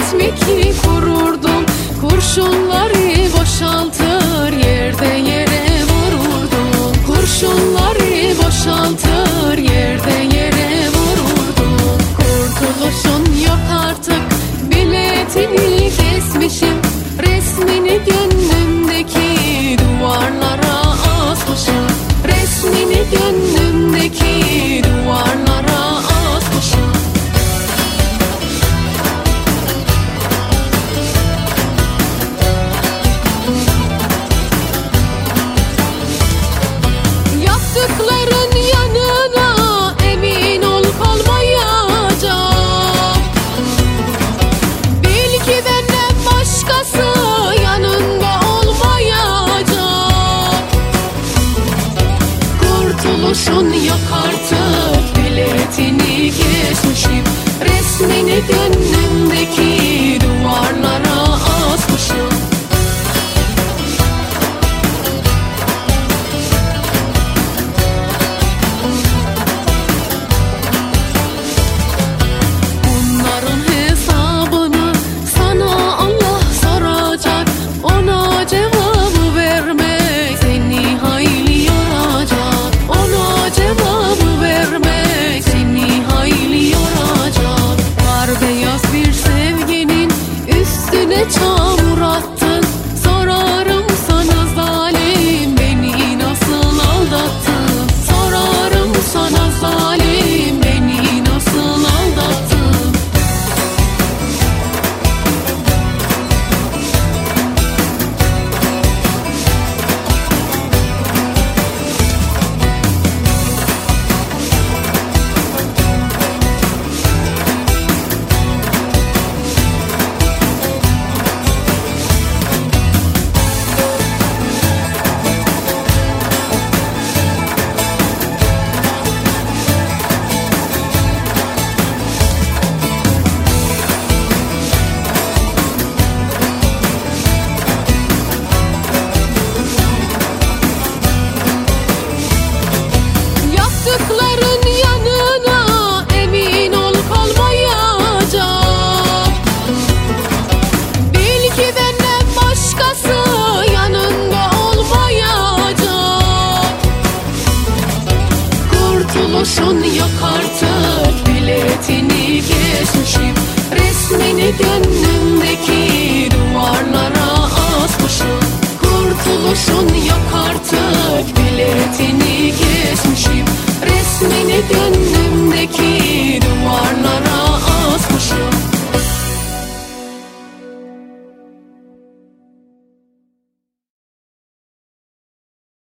resmiki kururdum. Kurşunları boşaltır yerde yere vururdum. Kurşunları boşaltır yerde yere vururdum. Kurtuluşun yok artık, biletini kesmişim. Resmini gönlümdeki duvarlara asmışım. Resmini gönlümdeki duvarlara asmışım. Yaptıkların yanına emin ol kalmayacak. Bil ki benden başkası yanında olmayacak. Kurtuluşun yok artık, biletini kesmişim. Resmini gönlümdeki duvarlara asmışım. Bunların hesabını sana Allah soracak. Ona cevabı vermek seni hayli yoracak. Ona cevabı vermek seni hayli yoracak. Var beyaz bir sevginin üstüne çamur attın. Sorarım sana zalim, beni nasıl aldattın? Sorarım sana zalim, beni nasıl aldattın? Yaptıkların yanına emin ol kalmayacak. Bil ki benden başkası yanında olmayacak. Kurtuluşun yok artık, biletini kesmişim. Resmini gönlümdeki duvarlara asmışım. Kurtuluşun yok artık,